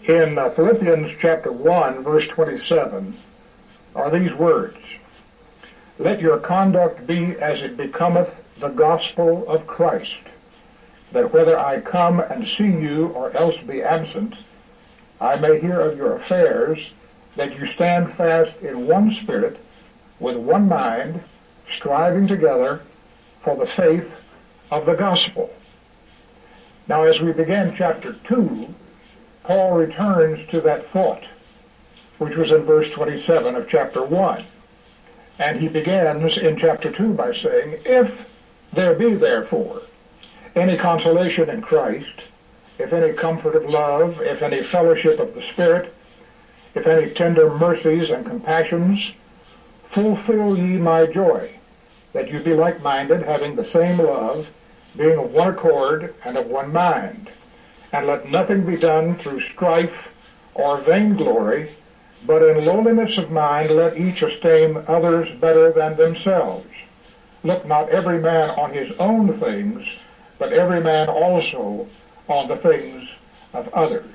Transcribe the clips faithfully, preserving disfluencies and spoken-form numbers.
In uh, Philippians chapter one, verse twenty-seven, are these words: "Let your conduct be as it becometh the gospel of Christ, that whether I come and see you or else be absent, I may hear of your affairs, that you stand fast in one spirit, with one mind, striving together for the faith of the gospel." Now, as we begin chapter two, Paul returns to that thought, which was in verse twenty-seven of chapter one. And he begins in chapter two by saying, "If there be therefore any consolation in Christ, if any comfort of love, if any fellowship of the Spirit, if any tender mercies and compassions, fulfill ye my joy, that you be like-minded, having the same love, being of one accord and of one mind. And let nothing be done through strife or vainglory, but in lowliness of mind let each esteem others better than themselves. Look not every man on his own things, but every man also on the things of others."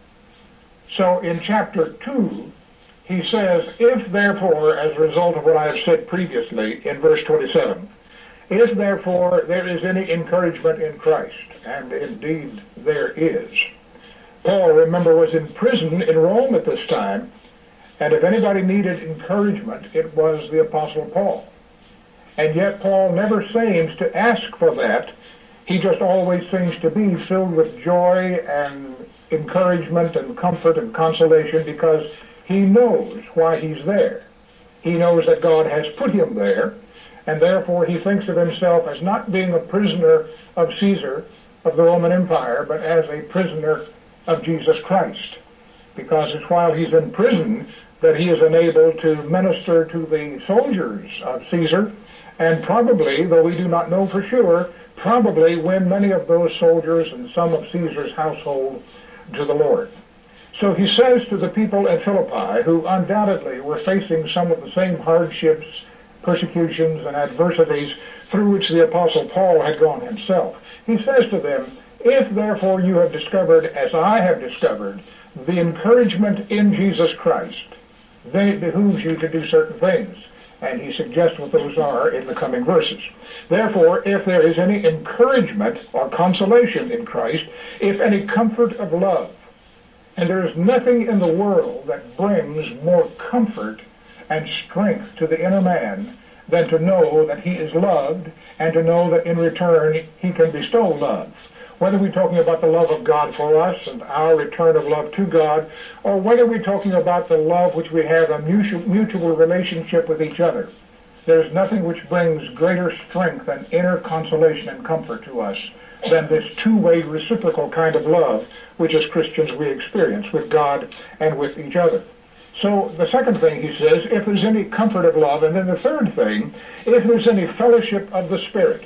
So in chapter two, he says, if therefore, as a result of what I have said previously in verse twenty-seven, if therefore there is any encouragement in Christ, and indeed there is. Paul, remember, was in prison in Rome at this time, and if anybody needed encouragement, it was the Apostle Paul. And yet Paul never seems to ask for that. He just always seems to be filled with joy and encouragement and comfort and consolation, because he knows why he's there. He knows that God has put him there, and therefore he thinks of himself as not being a prisoner of Caesar, of the Roman Empire, but as a prisoner of Jesus Christ, because it's while he's in prison that he is enabled to minister to the soldiers of Caesar, and probably, though we do not know for sure, probably win many of those soldiers and some of Caesar's household to the Lord. So he says to the people at Philippi, who undoubtedly were facing some of the same hardships, persecutions, and adversities through which the Apostle Paul had gone himself, he says to them, if therefore you have discovered, as I have discovered, the encouragement in Jesus Christ, then it behooves you to do certain things. And he suggests what those are in the coming verses. Therefore, if there is any encouragement or consolation in Christ, if any comfort of love, and there is nothing in the world that brings more comfort and strength to the inner man than to know that he is loved, and to know that in return he can bestow love. Whether we're talking about the love of God for us and our return of love to God, or whether we're talking about the love which we have, a mutual, mutual relationship with each other, there's nothing which brings greater strength and inner consolation and comfort to us than this two-way reciprocal kind of love which as Christians we experience with God and with each other. So the second thing he says, if there's any comfort of love, and then the third thing, if there's any fellowship of the Spirit.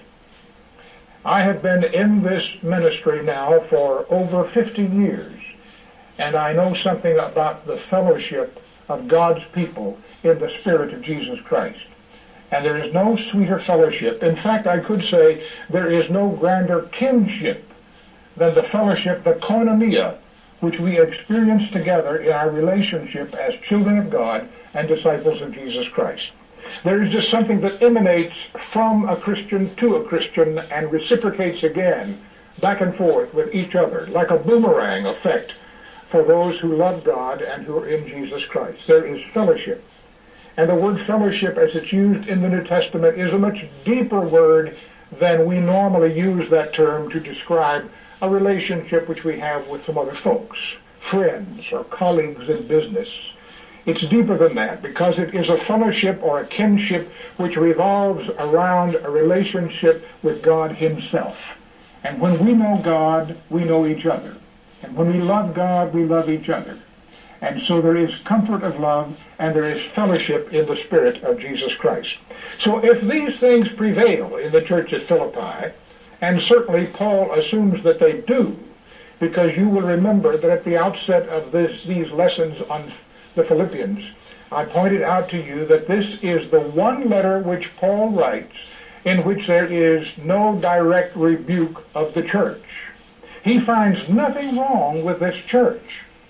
I have been in this ministry now for over fifty years, and I know something about the fellowship of God's people in the Spirit of Jesus Christ. And there is no sweeter fellowship. In fact, I could say there is no grander kinship than the fellowship, the koinonia, which we experience together in our relationship as children of God and disciples of Jesus Christ. There is just something that emanates from a Christian to a Christian and reciprocates again, back and forth with each other, like a boomerang effect for those who love God and who are in Jesus Christ. There is fellowship. And the word fellowship, as it's used in the New Testament, is a much deeper word than we normally use that term to describe a relationship which we have with some other folks, friends or colleagues in business. It's deeper than that, because it is a fellowship or a kinship which revolves around a relationship with God himself. And when we know God, we know each other. And when we love God, we love each other. And so there is comfort of love, and there is fellowship in the Spirit of Jesus Christ. So if these things prevail in the church at Philippi, and certainly Paul assumes that they do, because you will remember that at the outset of this, these lessons on the Philippians, I pointed out to you that this is the one letter which Paul writes in which there is no direct rebuke of the church. He finds nothing wrong with this church.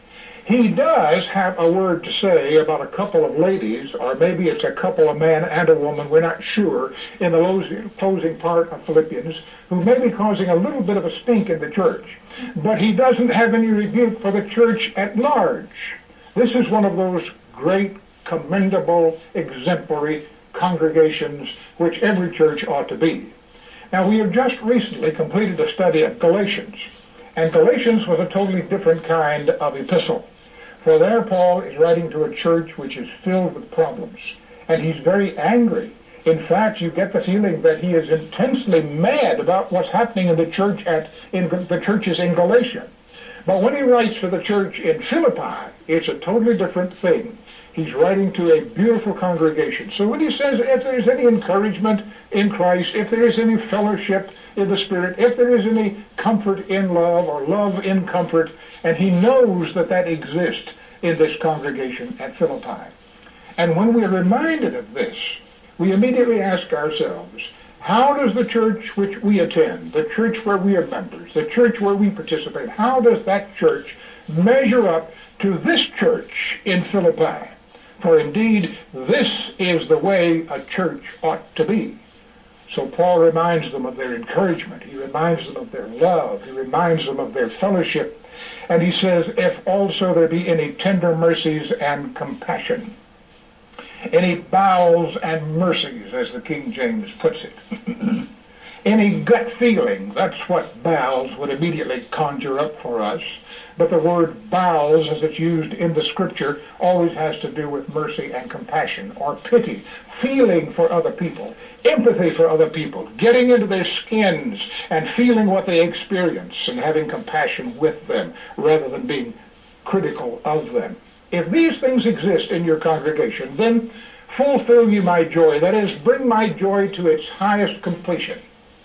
He does have a word to say about a couple of ladies, or maybe it's a couple, a man and a woman, we're not sure, in the closing part of Philippians, who may be causing a little bit of a stink in the church. But he doesn't have any rebuke for the church at large. This is one of those great, commendable, exemplary congregations which every church ought to be. Now, we have just recently completed a study of Galatians, and Galatians was a totally different kind of epistle. For there Paul is writing to a church which is filled with problems, and he's very angry. In fact, you get the feeling that he is intensely mad about what's happening in the church at in the churches in Galatia. But when he writes to the church in Philippi, it's a totally different thing. He's writing to a beautiful congregation. So when he says, if there is any encouragement in Christ, if there is any fellowship in the Spirit, if there is any comfort in love or love in comfort, and he knows that that exists in this congregation at Philippi. And when we're reminded of this, we immediately ask ourselves, how does the church which we attend, the church where we are members, the church where we participate, how does that church measure up to this church in Philippi? For indeed, this is the way a church ought to be. So Paul reminds them of their encouragement. He reminds them of their love. He reminds them of their fellowship. And he says, if also there be any tender mercies and compassion, any bowels and mercies, as the King James puts it. Any gut feeling, that's what bowels would immediately conjure up for us. But the word bowels, as it's used in the Scripture, always has to do with mercy and compassion, or pity, feeling for other people, empathy for other people, getting into their skins and feeling what they experience and having compassion with them rather than being critical of them. If these things exist in your congregation, then fulfill you my joy. That is, bring my joy to its highest completion.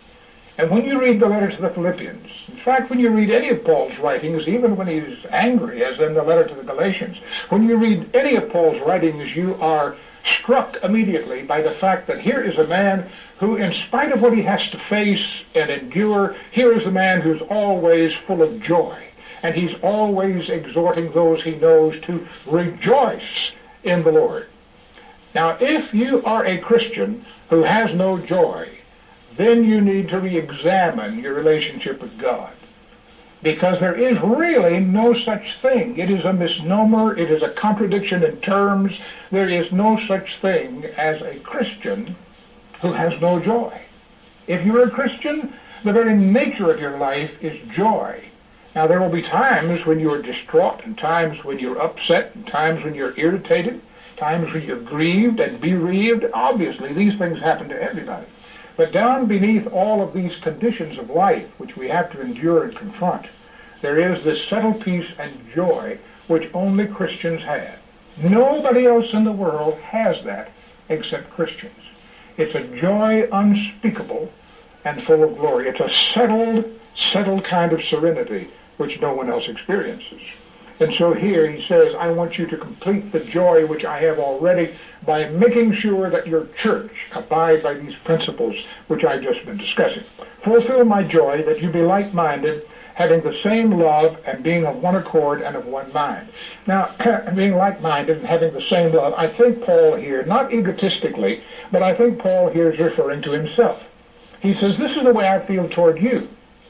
And when you read the letter to the Philippians, in fact, when you read any of Paul's writings, even when he's angry, as in the letter to the Galatians, when you read any of Paul's writings, you are struck immediately by the fact that here is a man who, in spite of what he has to face and endure, here is a man who's always full of joy. And he's always exhorting those he knows to rejoice in the Lord. Now, if you are a Christian who has no joy, then you need to re-examine your relationship with God. Because there is really no such thing. It is a misnomer. It is a contradiction in terms. There is no such thing as a Christian who has no joy. If you're a Christian, the very nature of your life is joy. Now, there will be times when you're distraught, and times when you're upset, and times when you're irritated, times when you're grieved and bereaved. Obviously, these things happen to everybody. But down beneath all of these conditions of life, which we have to endure and confront, there is this settled peace and joy which only Christians have. Nobody else in the world has that except Christians. It's a joy unspeakable and full of glory. It's a settled, settled kind of serenity which no one else experiences. And so here he says, I want you to complete the joy which I have already by making sure that your church abide by these principles which I've just been discussing. Fulfill my joy that you be like-minded, having the same love and being of one accord and of one mind. Now, being like-minded and having the same love, I think Paul here, not egotistically, but I think Paul here is referring to himself. He says, this is the way I feel toward you.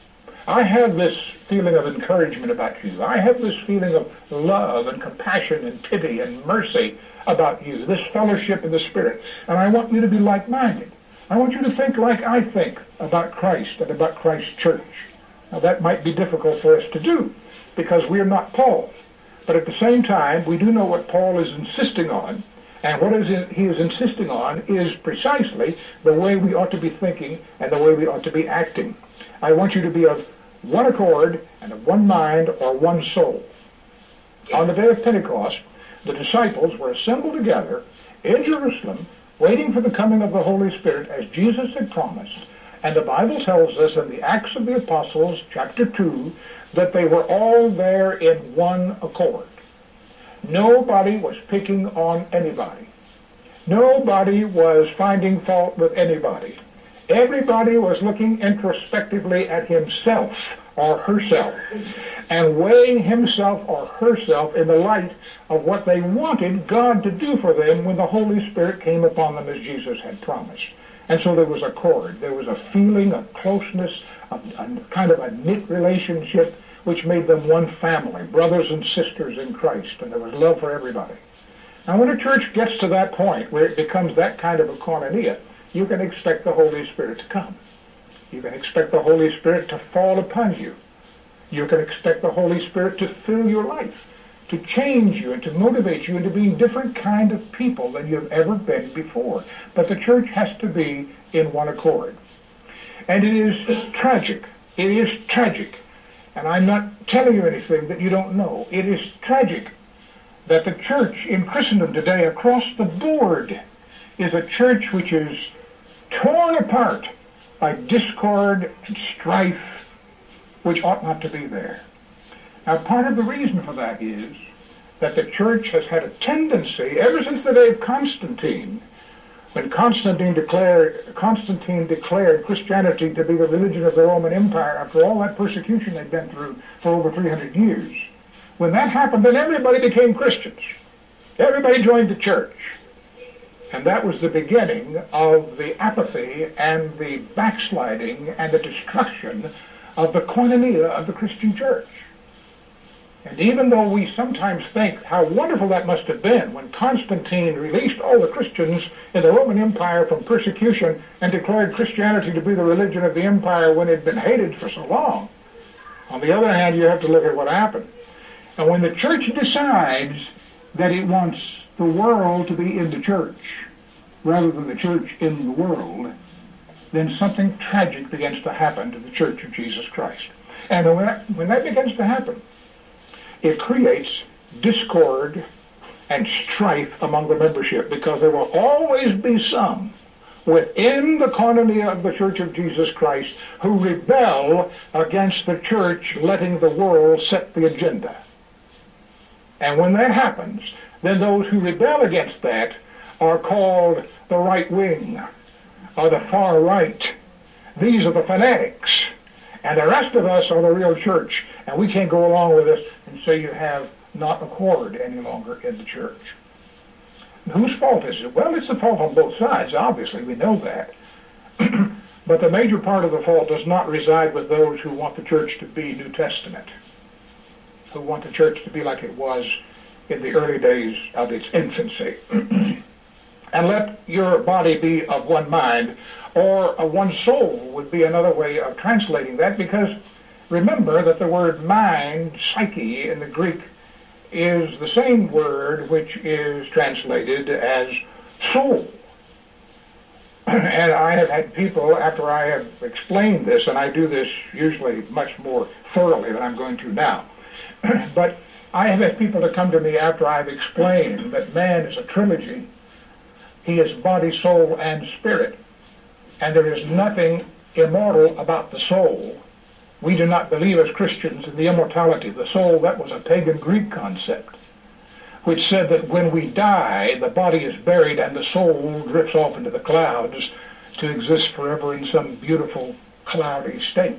I have this feeling of encouragement about you. I have this feeling of love and compassion and pity and mercy about you, this fellowship in the Spirit. And I want you to be like-minded. I want you to think like I think about Christ and about Christ's church. Now, that might be difficult for us to do because we are not Paul. But at the same time, we do know what Paul is insisting on. And what is it he is insisting on is precisely the way we ought to be thinking and the way we ought to be acting. I want you to be of one accord and of one mind or one soul. On the day of Pentecost, the disciples were assembled together in Jerusalem, waiting for the coming of the Holy Spirit as Jesus had promised. And the Bible tells us in the Acts of the Apostles, chapter two, that they were all there in one accord. Nobody was picking on anybody. Nobody was finding fault with anybody. Everybody was looking introspectively at himself or herself, and weighing himself or herself in the light of what they wanted God to do for them when the Holy Spirit came upon them as Jesus had promised. And so there was a accord. There was a feeling of closeness, a, a kind of a knit relationship which made them one family, brothers and sisters in Christ, and there was love for everybody. Now when a church gets to that point where it becomes that kind of a koinonia, you can expect the Holy Spirit to come. You can expect the Holy Spirit to fall upon you. You can expect the Holy Spirit to fill your life, to change you and to motivate you into being different kind of people than you've ever been before. But the church has to be in one accord. And it is tragic. It is tragic. And I'm not telling you anything that you don't know. It is tragic that the church in Christendom today across the board is a church which is torn apart by discord and strife, which ought not to be there. Now, part of the reason for that is that the church has had a tendency, ever since the day of Constantine, when Constantine declared, Constantine declared Christianity to be the religion of the Roman Empire after all that persecution they'd been through for over three hundred years. When that happened, then everybody became Christians. Everybody joined the church. And that was the beginning of the apathy and the backsliding and the destruction of the koinonia of the Christian church. And even though we sometimes think how wonderful that must have been when Constantine released all the Christians in the Roman Empire from persecution and declared Christianity to be the religion of the empire when it had been hated for so long, on the other hand, you have to look at what happened. And when the church decides that it wants the world to be in the church rather than the church in the world, then something tragic begins to happen to the Church of Jesus Christ. And when that, when that begins to happen, it creates discord and strife among the membership, because there will always be some within the koinonia of the Church of Jesus Christ who rebel against the church letting the world set the agenda. And when that happens, then those who rebel against that are called the right wing or the far right. These are the fanatics. And the rest of us are the real church. And we can't go along with this, and so you have not accord any longer in the church. And whose fault is it? Well, it's the fault on both sides, obviously. We know that. But the major part of the fault does not reside with those who want the church to be New Testament, who want the church to be like it was in the early days of its infancy. And let your body be of one mind, or of one soul would be another way of translating that, because remember that the word mind, psyche, in the Greek is the same word which is translated as soul. And I have had people, after I have explained this, and I do this usually much more thoroughly than I'm going to now, but I have had people to come to me after I've explained that man is a trilogy. He is body, soul, and spirit. And there is nothing immortal about the soul. We do not believe as Christians in the immortality of the soul. That was a pagan Greek concept, which said that when we die, the body is buried and the soul drifts off into the clouds to exist forever in some beautiful cloudy state.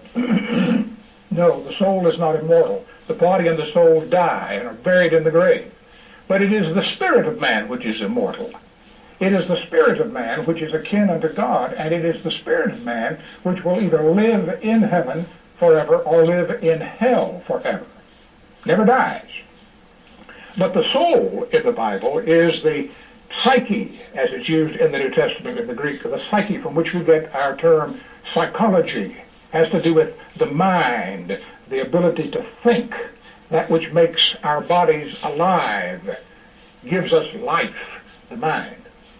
No, the soul is not immortal. The body and the soul die and are buried in the grave. But it is the spirit of man which is immortal. It is the spirit of man which is akin unto God, and it is the spirit of man which will either live in heaven forever or live in hell forever. Never dies. But the soul in the Bible is the psyche, as it's used in the New Testament in the Greek. The psyche from which we get our term psychology has to do with the mind, the ability to think, that which makes our bodies alive, gives us life, the mind.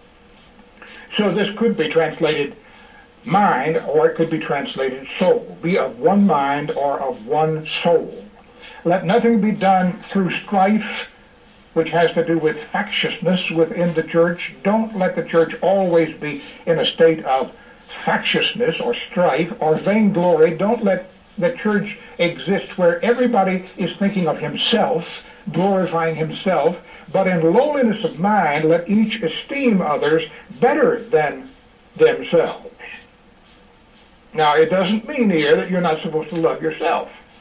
So this could be translated mind, or it could be translated soul. Be of one mind or of one soul. Let nothing be done through strife, which has to do with factiousness within the church. Don't let the church always be in a state of factiousness or strife or vainglory. Don't let the church exist where everybody is thinking of himself, glorifying himself, but in lowliness of mind let each esteem others better than themselves. Now, it doesn't mean here that you're not supposed to love yourself.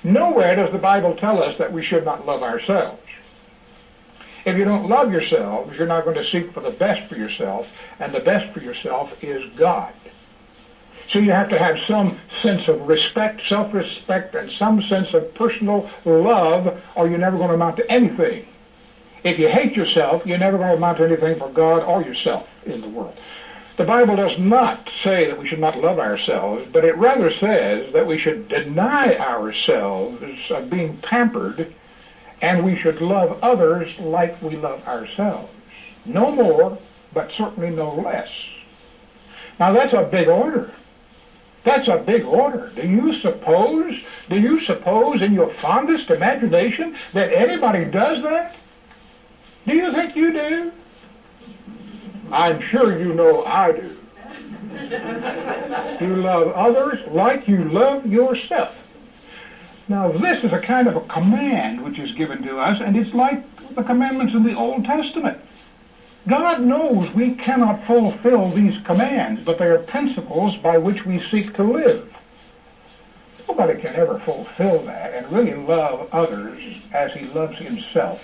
Nowhere does the Bible tell us that we should not love ourselves. If you don't love yourselves, you're not going to seek for the best for yourself, and the best for yourself is God. So you have to have some sense of respect, self-respect, and some sense of personal love, or you're never going to amount to anything. If you hate yourself, you're never going to amount to anything for God or yourself in the world. The Bible does not say that we should not love ourselves, but it rather says that we should deny ourselves of being pampered, and we should love others like we love ourselves. No more, but certainly no less. Now that's a big order. That's a big order. Do you suppose, do you suppose in your fondest imagination that anybody does that? Do you think you do? I'm sure you know I do. You love others like you love yourself. Now this is a kind of a command which is given to us, and it's like the commandments in the Old Testament. God knows we cannot fulfill these commands, but they are principles by which we seek to live. Nobody can ever fulfill that and really love others as he loves himself.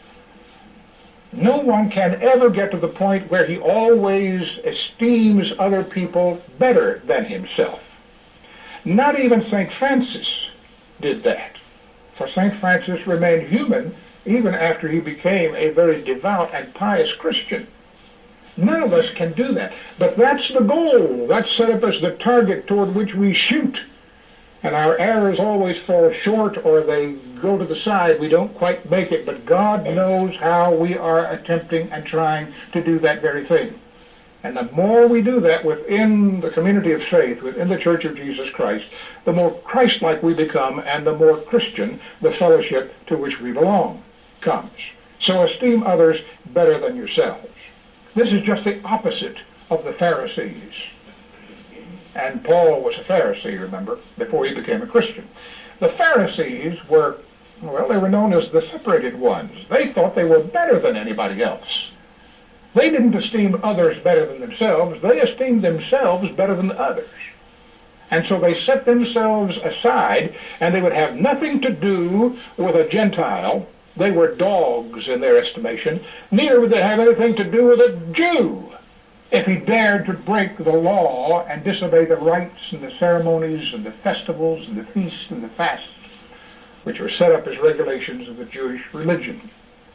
No one can ever get to the point where he always esteems other people better than himself. Not even Saint Francis did that. For Saint Francis remained human even after he became a very devout and pious Christian. None of us can do that. But that's the goal. That's set up as the target toward which we shoot. And our arrows always fall short, or they go to the side. We don't quite make it. But God knows how we are attempting and trying to do that very thing. And the more we do that within the community of faith, within the Church of Jesus Christ, the more Christ-like we become, and the more Christian the fellowship to which we belong comes. So esteem others better than yourselves. This is just the opposite of the Pharisees. And Paul was a Pharisee, remember, before he became a Christian. The Pharisees were, well, they were known as the separated ones. They thought they were better than anybody else. They didn't esteem others better than themselves. They esteemed themselves better than others. And so they set themselves aside, and they would have nothing to do with a Gentile. They were dogs in their estimation. Neither would they have anything to do with a Jew if he dared to break the law and disobey the rites and the ceremonies and the festivals and the feasts and the fasts, which are set up as regulations of the Jewish religion.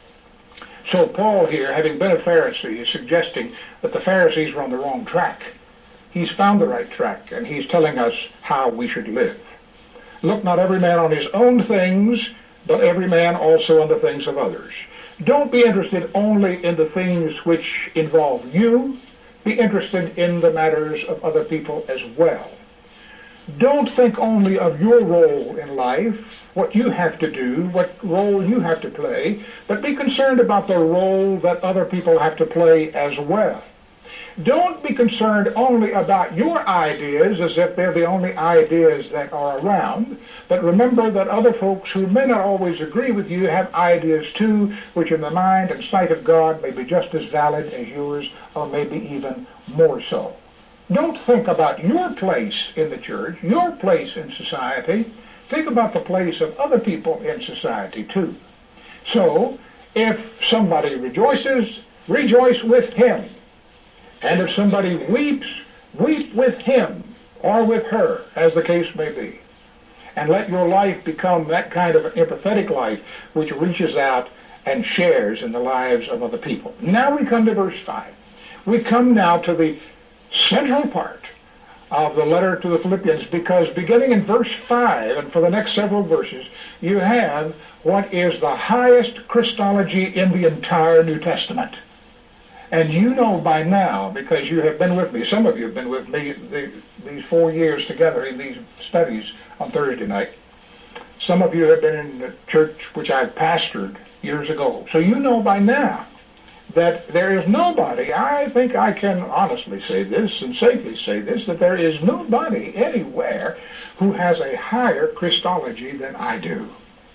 So Paul here, having been a Pharisee, is suggesting that the Pharisees were on the wrong track. He's found the right track, and he's telling us how we should live. Look not every man on his own things, but every man also on the things of others. Don't be interested only in the things which involve you. Be interested in the matters of other people as well. Don't think only of your role in life, what you have to do, what role you have to play, but be concerned about the role that other people have to play as well. Don't be concerned only about your ideas as if they're the only ideas that are around, but remember that other folks who may not always agree with you have ideas too, which in the mind and sight of God may be just as valid as yours, or maybe even more so. Don't think about your place in the church, your place in society. Think about the place of other people in society too. So, if somebody rejoices, rejoice with him. And if somebody weeps, weep with him or with her, as the case may be. And let your life become that kind of an empathetic life which reaches out and shares in the lives of other people. Now we come to verse five. We come now to the central part of the letter to the Philippians, because beginning in verse five and for the next several verses, you have what is the highest Christology in the entire New Testament. And you know by now, because you have been with me, some of you have been with me the, these four years together in these studies on Thursday night. Some of you have been in the church which I pastored years ago. So you know by now that there is nobody, I think I can honestly say this and safely say this, that there is nobody anywhere who has a higher Christology than I do.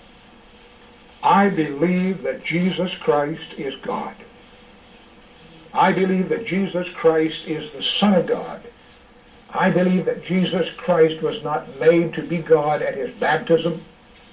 I believe that Jesus Christ is God. I believe that Jesus Christ is the Son of God. I believe that Jesus Christ was not made to be God at his baptism.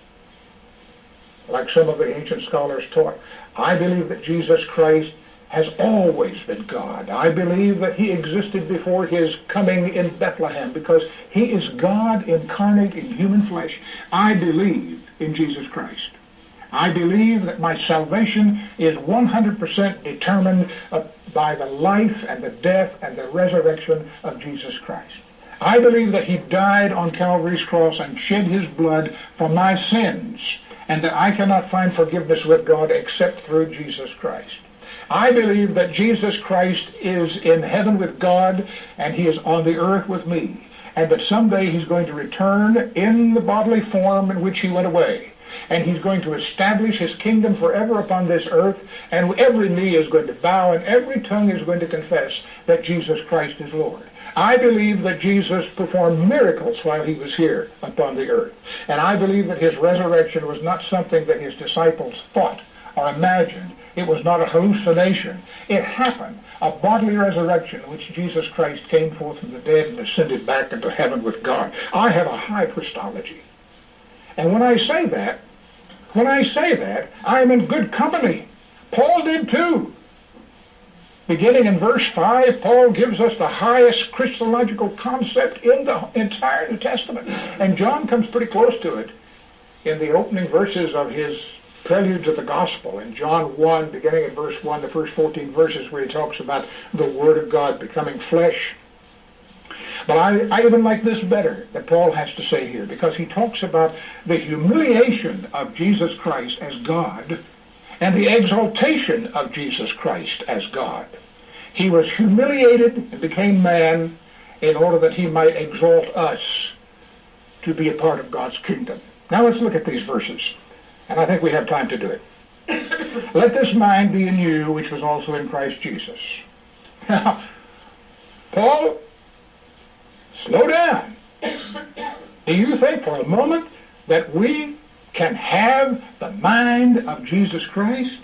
like some of the ancient scholars taught. I believe that Jesus Christ has always been God. I believe that he existed before his coming in Bethlehem because he is God incarnate in human flesh. I believe in Jesus Christ. I believe that my salvation is one hundred percent determined uh, by the life and the death and the resurrection of Jesus Christ. I believe that he died on Calvary's cross and shed his blood for my sins, and that I cannot find forgiveness with God except through Jesus Christ. I believe that Jesus Christ is in heaven with God, and he is on the earth with me, and that someday he's going to return in the bodily form in which he went away, and he's going to establish his kingdom forever upon this earth, and every knee is going to bow, and every tongue is going to confess that Jesus Christ is Lord. I believe that Jesus performed miracles while he was here upon the earth, and I believe that his resurrection was not something that his disciples thought or imagined. It was not a hallucination. It happened, a bodily resurrection in which Jesus Christ came forth from the dead and ascended back into heaven with God. I have a high Christology. And when I say that, when I say that, I am in good company. Paul did too. Beginning in verse five, Paul gives us the highest Christological concept in the entire New Testament. And John comes pretty close to it in the opening verses of his Prelude of the Gospel. In John one, beginning in verse one, the first fourteen verses where he talks about the Word of God becoming flesh. But I, I even like this better that Paul has to say here, because he talks about the humiliation of Jesus Christ as God and the exaltation of Jesus Christ as God. He was humiliated and became man in order that he might exalt us to be a part of God's kingdom. Now let's look at these verses, and I think we have time to do it. Let this mind be in you, which was also in Christ Jesus. Now, Paul, slow down. Do you think for a moment that we can have the mind of Jesus Christ?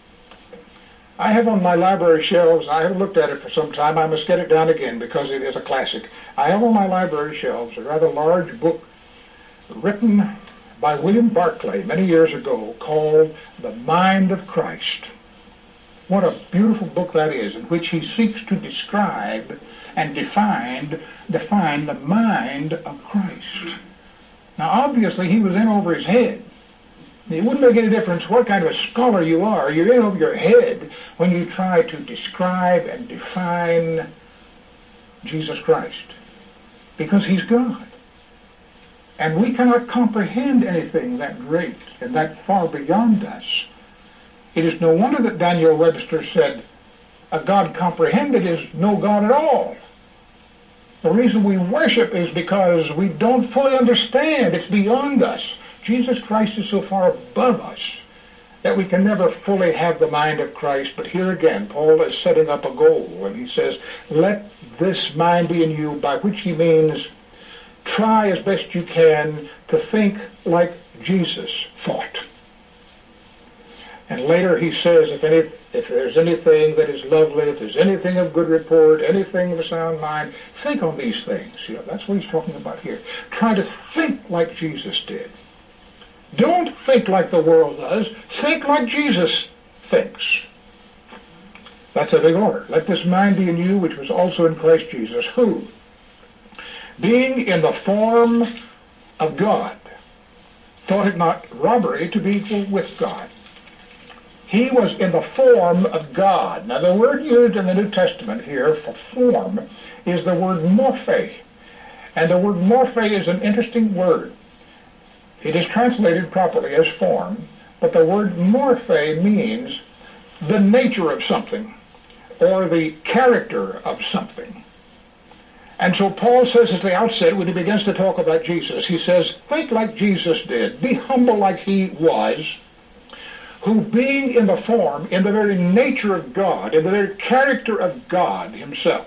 I have on my library shelves, I have looked at it for some time, I must get it down again because it is a classic. I have on my library shelves a rather large book written by William Barclay many years ago called The Mind of Christ. What a beautiful book that is, in which he seeks to describe and define, define the mind of Christ. Now obviously he was in over his head. It wouldn't make any difference what kind of a scholar you are. You're in over your head when you try to describe and define Jesus Christ, because he's God. And we cannot comprehend anything that great and that far beyond us. It is no wonder that Daniel Webster said, a God comprehended is no God at all. The reason we worship is because we don't fully understand. It's beyond us. Jesus Christ is so far above us that we can never fully have the mind of Christ. But here again, Paul is setting up a goal, and he says, let this mind be in you, by which he means try as best you can to think like Jesus thought. And later he says, if any, if there's anything that is lovely, if there's anything of good report, anything of a sound mind, think on these things. You know, that's what he's talking about here. Try to think like Jesus did. Don't think like the world does. Think like Jesus thinks. That's a big order. Let this mind be in you, which was also in Christ Jesus, who, being in the form of God, thought it not robbery to be equal with God. He was in the form of God. Now the word used in the New Testament here for form is the word morphe. And the word morphe is an interesting word. It is translated properly as form, but the word morphe means the nature of something, or the character of something. And so Paul says at the outset, when he begins to talk about Jesus, he says, think like Jesus did, be humble like he was, who being in the form, in the very nature of God, in the very character of God himself.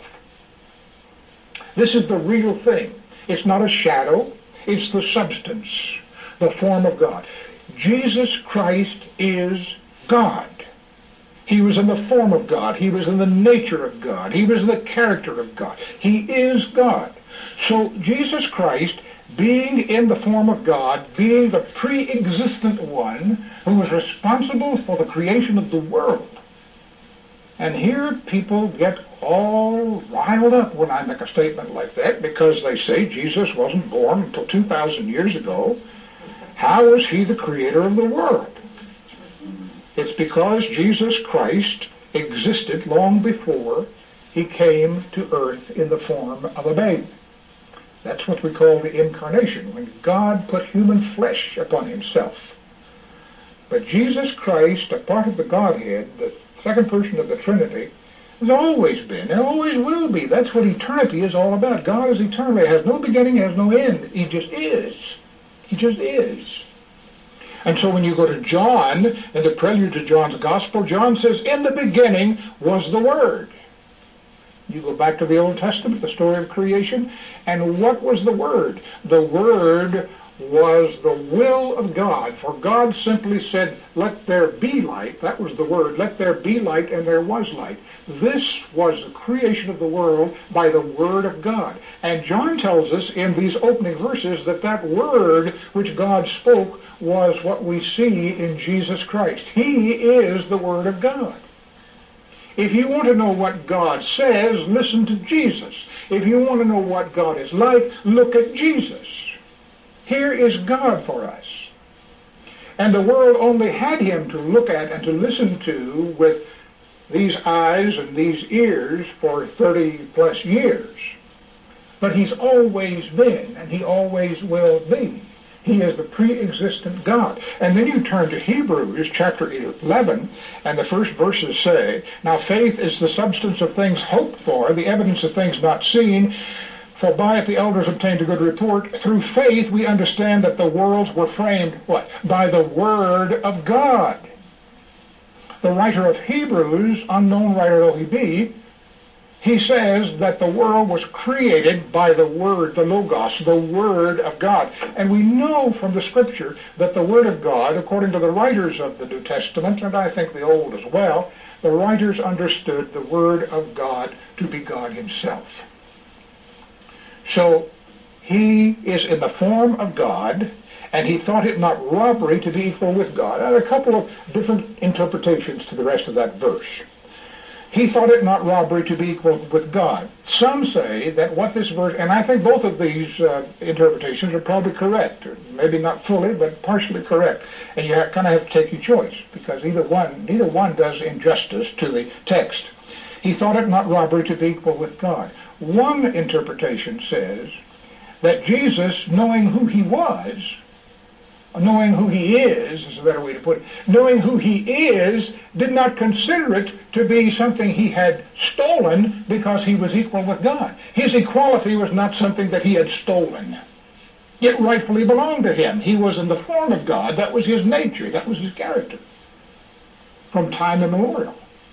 This is the real thing. It's not a shadow, it's the substance, the form of God. Jesus Christ is God. He was in the form of God. He was in the nature of God. He was in the character of God. He is God. So Jesus Christ, being in the form of God, being the pre-existent one who was responsible for the creation of the world. And here people get all riled up when I make a statement like that, because they say Jesus wasn't born until two thousand years ago. How is he the creator of the world? It's because Jesus Christ existed long before he came to earth in the form of a babe. That's what we call the incarnation, when God put human flesh upon himself. But Jesus Christ, a part of the Godhead, the second person of the Trinity, has always been and always will be. That's what eternity is all about. God is eternal. He has no beginning, has no end. He just is. He just is. And so when you go to John, in the prelude to John's Gospel, John says, in the beginning was the Word. You go back to the Old Testament, the story of creation, and what was the Word? The Word was the will of God. For God simply said, let there be light. That was the Word. Let there be light, and there was light. This was the creation of the world by the Word of God. And John tells us in these opening verses that that Word which God spoke was what we see in Jesus Christ. He is the Word of God. If you want to know what God says, listen to Jesus. If you want to know what God is like, look at Jesus. Here is God for us. And the world only had him to look at and to listen to with these eyes and these ears for thirty plus years. But he's always been, and he always will be. He is the pre-existent God. And then you turn to Hebrews chapter eleven, and the first verses say, now faith is the substance of things hoped for, the evidence of things not seen. For by it the elders obtained a good report. Through faith we understand that the worlds were framed, what? By the Word of God. The writer of Hebrews, unknown writer though he be, he says that the world was created by the Word, the Logos, the Word of God. And we know from the Scripture that the Word of God, according to the writers of the New Testament, and I think the Old as well, the writers understood the Word of God to be God himself. So he is in the form of God, and he thought it not robbery to be equal with God. There are a couple of different interpretations to the rest of that verse. He thought it not robbery to be equal with God. Some say that what this verse, and I think both of these uh, interpretations are probably correct, or maybe not fully, but partially correct. And you have, kind of have to take your choice, because either one, neither one does injustice to the text. He thought it not robbery to be equal with God. One interpretation says that Jesus, knowing who he was, knowing who he is, is a better way to put it, knowing who he is, did not consider it to be something he had stolen because he was equal with God. His equality was not something that he had stolen. It rightfully belonged to him. He was in the form of God. That was his nature. That was his character from time immemorial.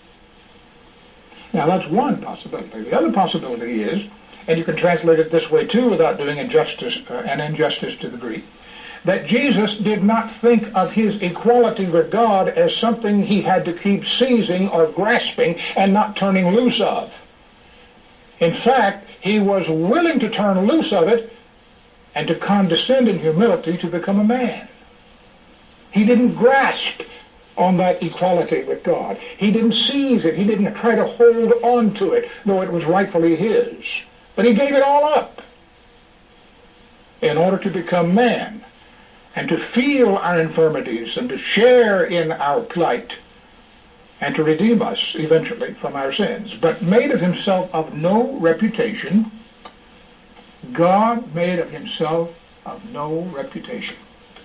Now, that's one possibility. The other possibility is, and you can translate it this way too without doing injustice, uh, an injustice to the Greek, that Jesus did not think of his equality with God as something he had to keep seizing or grasping and not turning loose of. In fact, he was willing to turn loose of it and to condescend in humility to become a man. He didn't grasp on that equality with God. He didn't seize it. He didn't try to hold on to it, though it was rightfully his. But he gave it all up in order to become man and to feel our infirmities and to share in our plight and to redeem us eventually from our sins. But made of himself of no reputation, God made of himself of no reputation.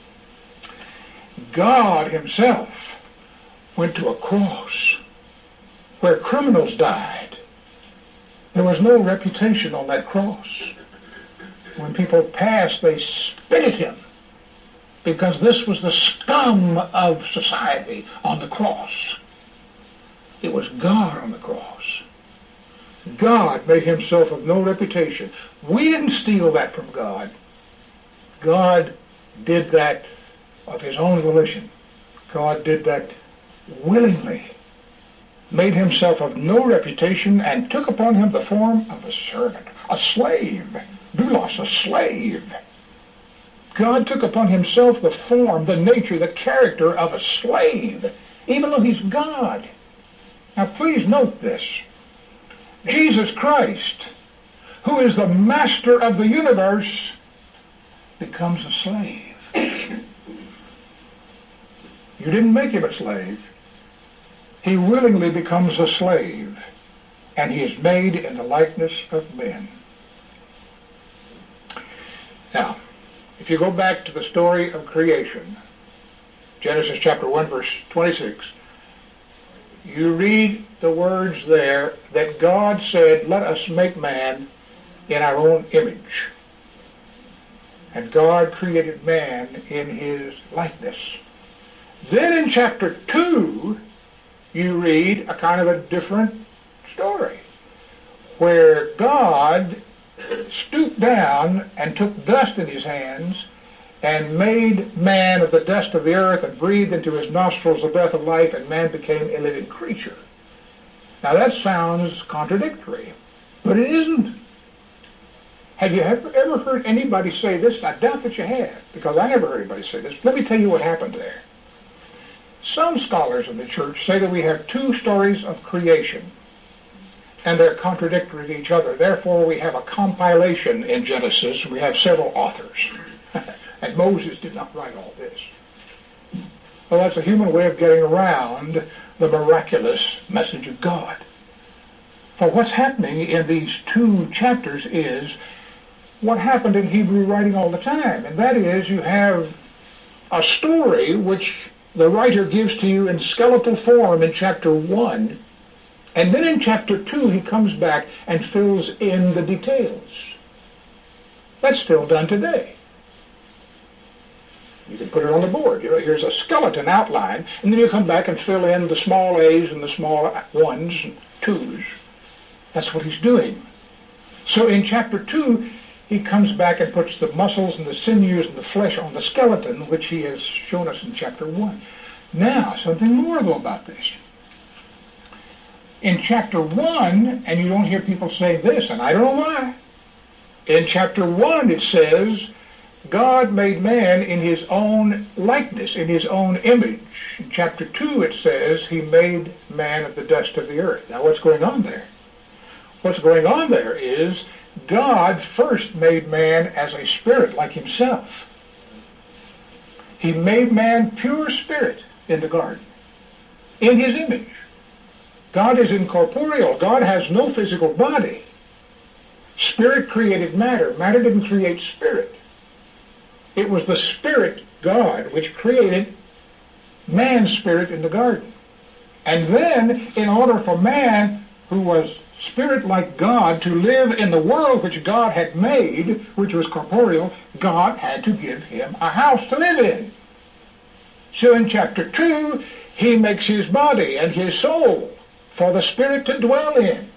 God himself went to a cross where criminals died. There was no reputation on that cross. When people passed, they spit at him because this was the scum of society on the cross. It was God on the cross. God made himself of no reputation. We didn't steal that from God. God did that of his own volition. God did that willingly, made himself of no reputation, and took upon him the form of a servant, a slave, doulos, a slave. God took upon himself the form, the nature, the character of a slave, even though he's God. Now please note this. Jesus Christ, who is the master of the universe, becomes a slave. You didn't make him a slave. He willingly becomes a slave, and he is made in the likeness of men. Now, if you go back to the story of creation, Genesis chapter one, verse twenty-six, you read the words there that God said, let us make man in our own image. And God created man in his likeness. Then in chapter two, you read a kind of a different story, where God stooped down and took dust in his hands and made man of the dust of the earth and breathed into his nostrils the breath of life, and man became a living creature. Now that sounds contradictory, but it isn't. Have you ever, ever heard anybody say this? I doubt that you have, because I never heard anybody say this. Let me tell you what happened there. Some scholars in the church say that we have two stories of creation, and they're contradictory to each other. Therefore, we have a compilation in Genesis. We have several authors. And Moses did not write all this. Well, that's a human way of getting around the miraculous message of God. For what's happening in these two chapters is what happened in Hebrew writing all the time. And that is, you have a story which the writer gives to you in skeletal form in chapter one, and then in chapter two he comes back and fills in the details. That's still done today. You can put it on the board. You know, here's a skeleton outline, and then you come back and fill in the small a's and the small ones and twos. That's what he's doing. So in chapter two, he comes back and puts the muscles and the sinews and the flesh on the skeleton, which he has shown us in chapter one. Now, something more though about this. In chapter one, and you don't hear people say this, and I don't know why. In chapter one it says, God made man in his own likeness, in his own image. In chapter two it says, he made man of the dust of the earth. Now what's going on there? What's going on there is God first made man as a spirit like himself. He made man pure spirit in the garden, in his image. God is incorporeal. God has no physical body. Spirit created matter. Matter didn't create spirit. It was the Spirit, God, which created man's spirit in the garden. And then, in order for man, who was spirit like God, to live in the world which God had made, which was corporeal, God had to give him a house to live in. So in chapter two, he makes his body and his soul for the Spirit to dwell in.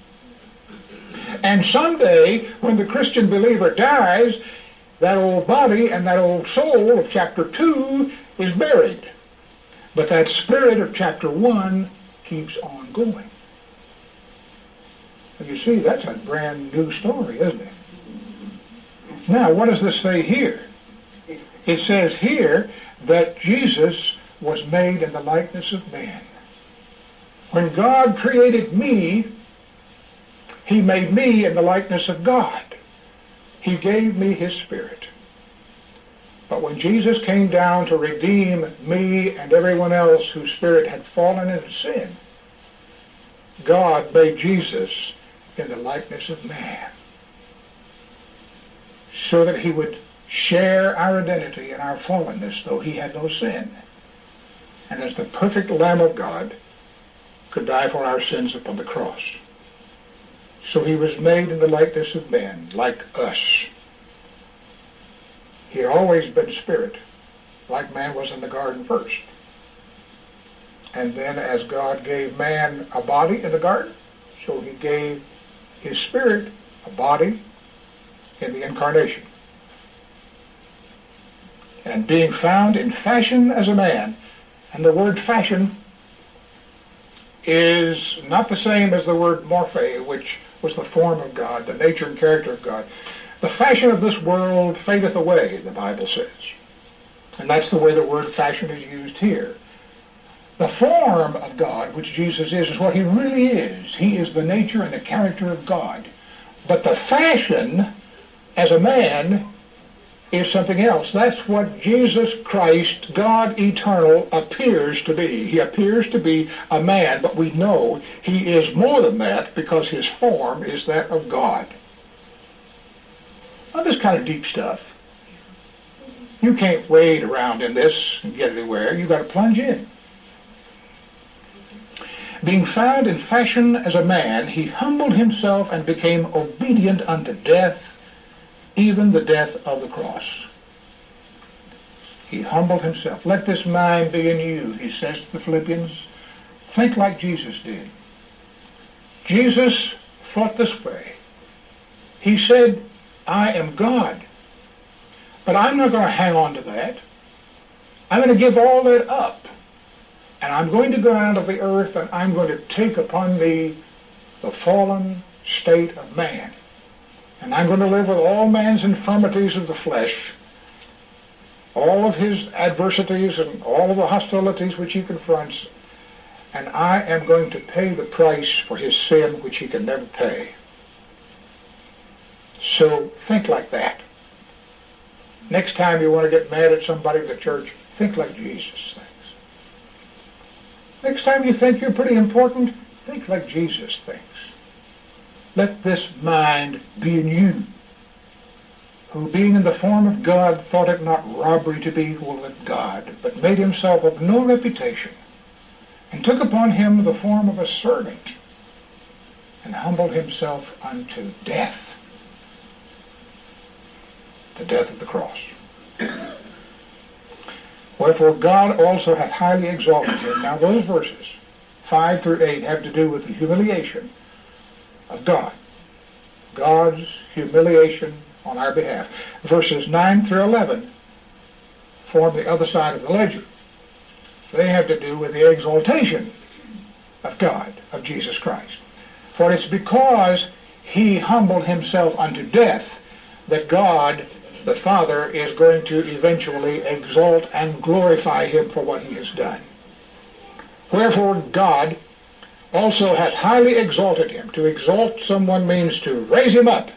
And someday, when the Christian believer dies, that old body and that old soul of chapter two is buried. But that spirit of chapter one keeps on going. And you see, that's a brand new story, isn't it? Now, what does this say here? It says here that Jesus was made in the likeness of man. When God created me, he made me in the likeness of God. He gave me his Spirit. But when Jesus came down to redeem me and everyone else whose spirit had fallen into sin, God made Jesus in the likeness of man, so that he would share our identity and our fallenness, though he had no sin. And as the perfect Lamb of God, could die for our sins upon the cross. So he was made in the likeness of men, like us. He had always been spirit, like man was in the garden first. And then as God gave man a body in the garden, so he gave his spirit a body in the incarnation. And being found in fashion as a man, and the word fashion is not the same as the word morphe, which was the form of God, the nature and character of God. The fashion of this world fadeth away, the Bible says. And that's the way the word fashion is used here. The form of God, which Jesus is, is what he really is. He is the nature and the character of God. But the fashion as a man is something else. That's what Jesus Christ, God eternal, appears to be. He appears to be a man, but we know he is more than that because his form is that of God. Now, this kind of deep stuff. You can't wade around in this and get anywhere. You've got to plunge in. Being found in fashion as a man, he humbled himself and became obedient unto death, even the death of the cross. He humbled himself. Let this mind be in you, he says to the Philippians. Think like Jesus did. Jesus thought this way. He said, I am God. But I'm not going to hang on to that. I'm going to give all that up. And I'm going to go out of the earth and I'm going to take upon me the fallen state of man. And I'm going to live with all man's infirmities of the flesh, all of his adversities and all of the hostilities which he confronts, and I am going to pay the price for his sin which he can never pay. So think like that. Next time you want to get mad at somebody in the church, think like Jesus thinks. Next time you think you're pretty important, think like Jesus thinks. Let this mind be in you, who being in the form of God thought it not robbery to be equal with God, but made himself of no reputation, and took upon him the form of a servant, and humbled himself unto death, the death of the cross. Wherefore God also hath highly exalted him. Now those verses, five through eight, have to do with the humiliation of God. God's humiliation on our behalf. Verses nine through eleven form the other side of the ledger. They have to do with the exaltation of God, of Jesus Christ. For it's because he humbled himself unto death that God, the Father, is going to eventually exalt and glorify him for what he has done. Wherefore God also hath highly exalted him. To exalt someone means to raise him up.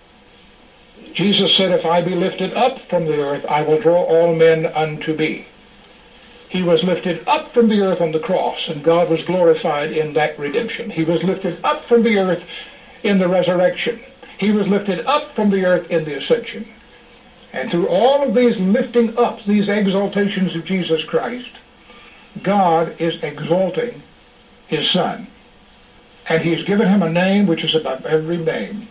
Jesus said, if I be lifted up from the earth, I will draw all men unto me. He was lifted up from the earth on the cross, and God was glorified in that redemption. He was lifted up from the earth in the resurrection. He was lifted up from the earth in the ascension. And through all of these lifting up, these exaltations of Jesus Christ, God is exalting his Son. And he's given him a name which is above every name.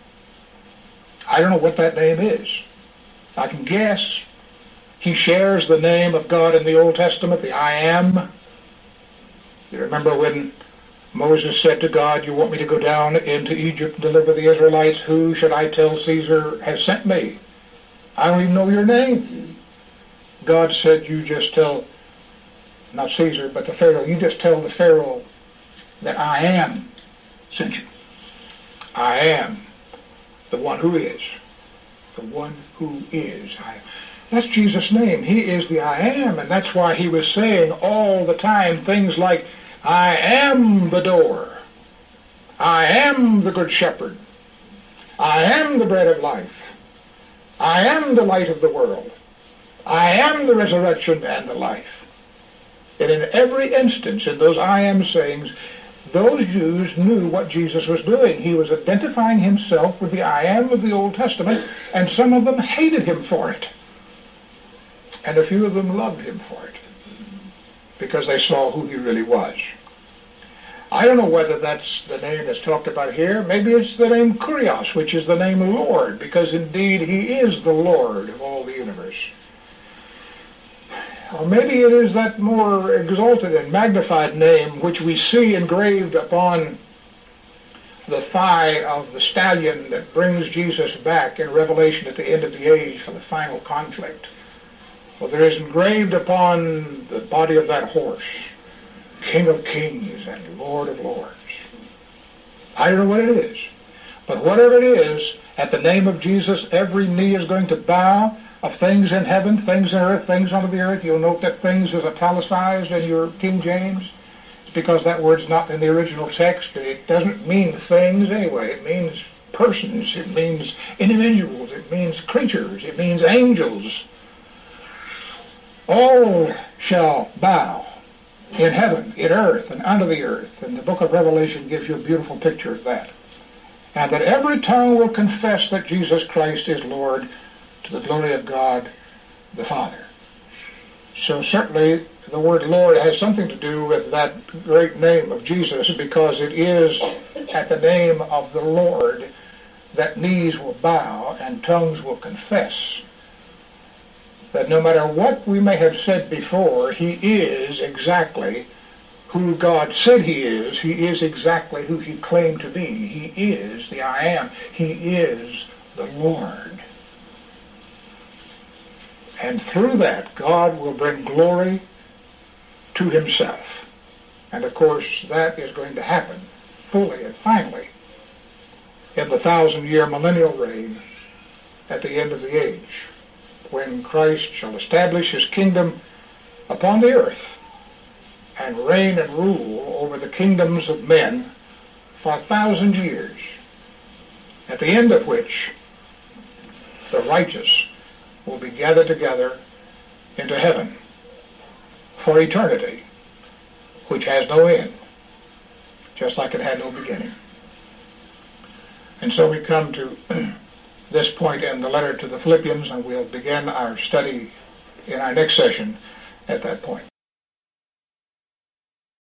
I don't know what that name is. I can guess. He shares the name of God in the Old Testament, the I Am. You remember when Moses said to God, you want me to go down into Egypt and deliver the Israelites? Who should I tell Caesar has sent me? I don't even know your name. God said, you just tell, not Caesar, but the Pharaoh, you just tell the Pharaoh that I am sent you. I am the one who is. The one who is. I, that's Jesus' name. He is the I am, and that's why he was saying all the time things like, I am the door. I am the good shepherd. I am the bread of life. I am the light of the world. I am the resurrection and the life. And in every instance, in those I am sayings, those Jews knew what Jesus was doing. He was identifying himself with the I am of the Old Testament, and some of them hated him for it. And a few of them loved him for it, because they saw who he really was. I don't know whether that's the name that's talked about here. Maybe it's the name Kurios, which is the name Lord, because indeed he is the Lord of all the universe. Or maybe it is that more exalted and magnified name which we see engraved upon the thigh of the stallion that brings Jesus back in Revelation at the end of the age for the final conflict. Well, there is engraved upon the body of that horse, King of Kings and Lord of Lords. I don't know what it is, But whatever it is, at the name of Jesus, every knee is going to bow, of things in heaven, things in earth, things under the earth. You'll note that things is italicized in your King James. It's because that word's not in the original text. It doesn't mean things anyway. It means persons. It means individuals. It means creatures. It means angels. All shall bow in heaven, in earth, and under the earth. And the book of Revelation gives you a beautiful picture of that. And that every tongue will confess that Jesus Christ is Lord, to the glory of God the Father. So certainly the word Lord has something to do with that great name of Jesus, because it is at the name of the Lord that knees will bow and tongues will confess that no matter what we may have said before, he is exactly who God said he is. He is exactly who he claimed to be. He is the I am. He is the Lord. And through that, God will bring glory to himself. And of course, that is going to happen fully and finally in the thousand-year millennial reign at the end of the age, when Christ shall establish his kingdom upon the earth and reign and rule over the kingdoms of men for a thousand years, at the end of which the righteous will be gathered together into heaven for eternity, which has no end, just like it had no beginning. And so we come to this point in the letter to the Philippians, and we'll begin our study in our next session at that point.